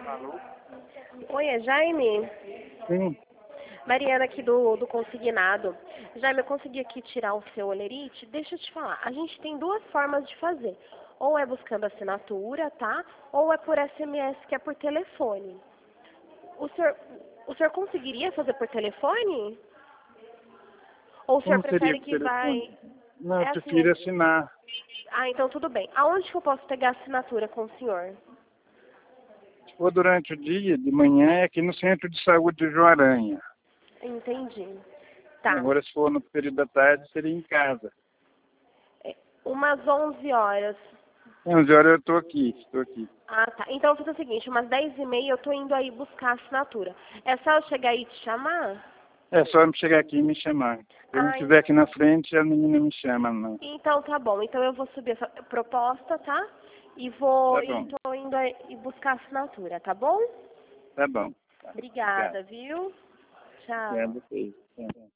Alô? Oi, é Jaime? Sim. Mariana aqui do Consignado. Jaime, eu consegui aqui tirar o seu olerite. Deixa eu te falar, a gente tem duas formas de fazer. Ou é buscando assinatura, tá? Ou é por SMS, que é por telefone. O senhor conseguiria fazer por telefone? Ou o senhor Como seria prefere por que telefone? vai... Não, É eu assim, prefiro assinar. então tudo bem. Aonde que eu posso pegar a assinatura com o senhor? Se for durante o dia, de manhã, é aqui no Centro de Saúde de Joaranha. Entendi. Tá. Agora, se for no período da tarde, seria em casa. Umas 11 horas. 11 horas eu estou aqui. Ah, tá. Então eu vou fazer o seguinte, umas 10h30 eu tô indo aí buscar a assinatura. É só eu chegar aí e te chamar? É só me chegar aqui e me chamar. Se eu não Ah, estiver aqui na frente, a menina me chama, não. então tá bom. Então eu vou subir essa proposta, tá? Tá E bom, tô indo aí buscar a assinatura, tá bom? tá bom. Tá. Obrigado. Obrigada, viu? Tchau. Obrigado, fez.